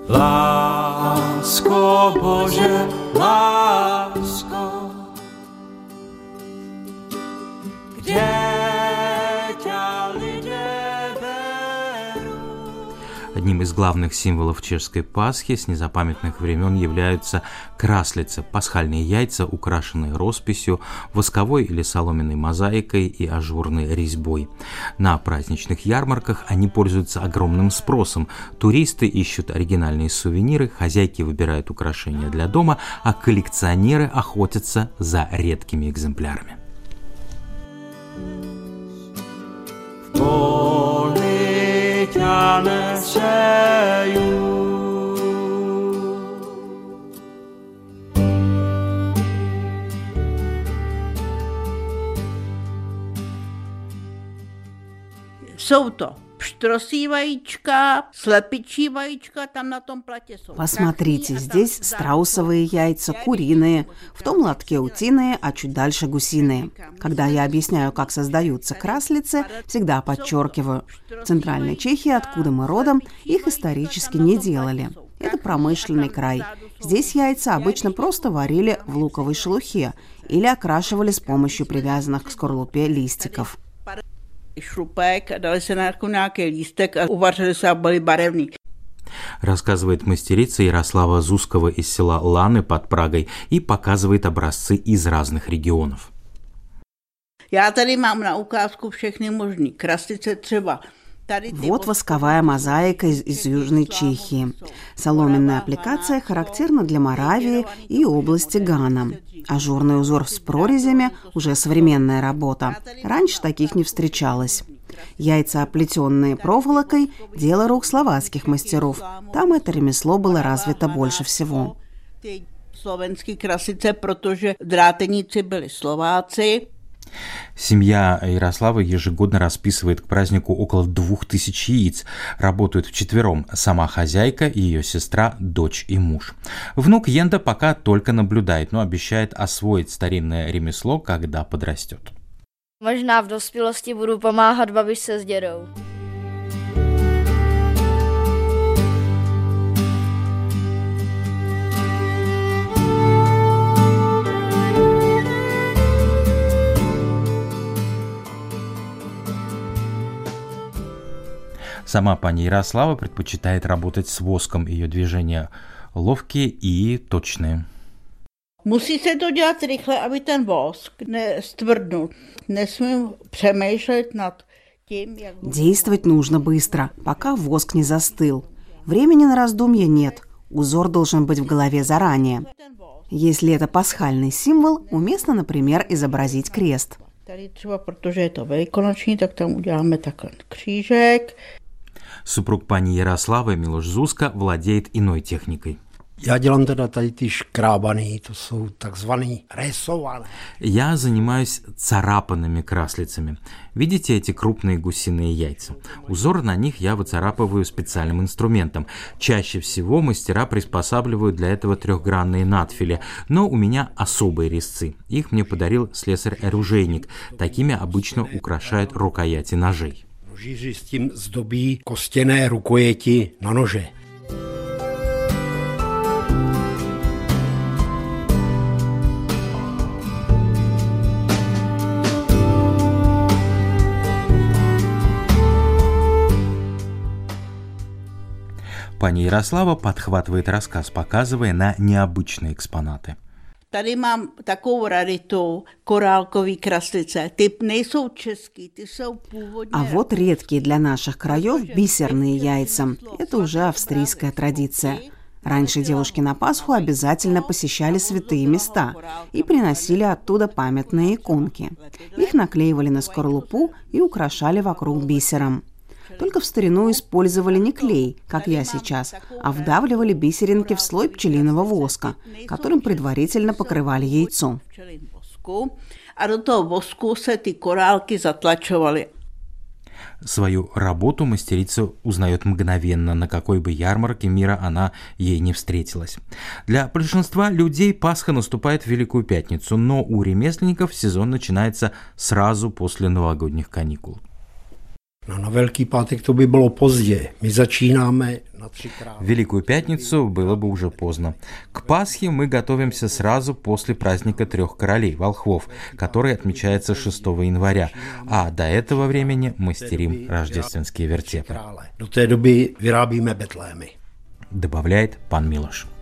Lásko Bože, lásko, kde ťa lidé berú. Одним из главных символов чешской Пасхи с незапамятных времен являются краслицы, пасхальные яйца, украшенные росписью, восковой или соломенной мозаикой и ажурной резьбой. На праздничных ярмарках они пользуются огромным спросом. Туристы ищут оригинальные сувениры, хозяйки выбирают украшения для дома, а коллекционеры охотятся за редкими экземплярами. Ťa nesejú. Jsou to pštrosí vajíčka, slepičí vajíčka, там на том платье jsou. Посмотрите, здесь страусовые яйца, куриные, в том лотке утиные, а чуть дальше гусиные. Когда я объясняю, как создаются краслицы, всегда подчеркиваю, в Центральной Чехии, откуда мы родом, их исторически не делали. Это промышленный край. Здесь яйца обычно просто варили в луковой шелухе или окрашивали с помощью привязанных к скорлупе листиков. Šlupek a dali se na nějaký lístek a uvařili se a byli barevný. Рассказывает мастерица Ярослава Зускова из села Ланы под Прагой и показывает образцы из разных регионов. Já tady mám na ukázku všechny možný kraslice třeba. Вот восковая мозаика из Южной Чехии. Соломенная аппликация характерна для Моравии и области Гана. Ажурный узор с прорезями – уже современная работа. Раньше таких не встречалось. Яйца, оплетенные проволокой – дело рук словацких мастеров. Там это ремесло было развито больше всего. Slovenské kraslice, protože dráteníci byli Slováci. Семья Ярославы ежегодно расписывает к празднику около 2000 яиц. Работают вчетвером: сама хозяйка, ее сестра, дочь и муж. Внук Йенда пока только наблюдает, но обещает освоить старинное ремесло, когда подрастет. Možná v dospělosti budu pomáhat babičce s dědou. Сама пани Ярослава предпочитает работать с воском. Ее движения ловкие и точные. Musí se to dělat rychle, aby ten vosk nestvrdnul. Nesmím přemýšlet nad tím, jak... Действовать нужно быстро, пока воск не застыл. Времени на раздумье нет. Узор должен быть в голове заранее. Если это пасхальный символ, уместно, например, изобразить крест. Tady třeba, protože je to velikonoční, tak tam uděláme takhle křížek. Супруг пани Ярославы, Милош Зуска, владеет иной техникой. Já dělám teda tady ty škrábaný, to jsou takzvaný rysované. Я занимаюсь царапанными краслицами. Видите эти крупные гусиные яйца? Узор на них я выцарапываю специальным инструментом. Чаще всего мастера приспосабливают для этого трехгранные надфили, но у меня особые резцы. Их мне подарил слесарь-оружейник. Такими обычно украшают рукояти ножей. Nožíři s tím zdobí kostěné rukojeti na nože. Пани Ярослава подхватывает рассказ, показывая на необычные экспонаты. Tady mám takovou raritu, korálkový kraslice. Ty nejsou český, ty jsou původně... А вот редкие для наших краев бисерные яйца. Это уже австрийская традиция. Раньше девушки на Пасху обязательно посещали святые места и приносили оттуда памятные иконки. Их наклеивали на скорлупу и украшали вокруг бисером. Только в старину использовали не клей, как я сейчас, а вдавливали бисеринки в слой пчелиного воска, которым предварительно покрывали яйцо. А до того воску се ty korálky zatlačovaly. Свою работу мастерица узнает мгновенно, на какой бы ярмарке мира она ей не встретилась. Для большинства людей Пасха наступает в Великую Пятницу, но у ремесленников сезон начинается сразу после новогодних каникул. No, na Velký pátek to by bylo pozdě. My začínáme na 3krát. В Великую Пятницу было бы уже поздно. К Пасхе мы готовимся сразу после праздника Трех Королей, волхвов, который отмечается 6 января, а до этого времени мастерим рождественские вертепы. Do té doby vyrábíme betlémy. Добавляет пан Милош.